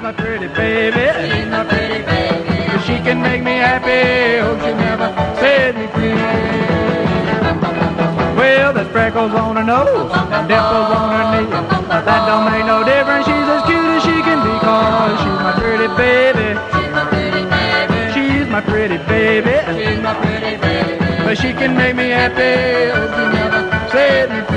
my pretty baby. She's my pretty baby. If she can make me happy, hope she never set me free. Well, there's freckles on her nose and dimples on her knee, but that don't make no difference. She's as cute as she can be, 'cause she's my pretty baby. She's my pretty baby. She's my pretty baby. She's my pretty baby. But she can make me happy, hope she never set me free.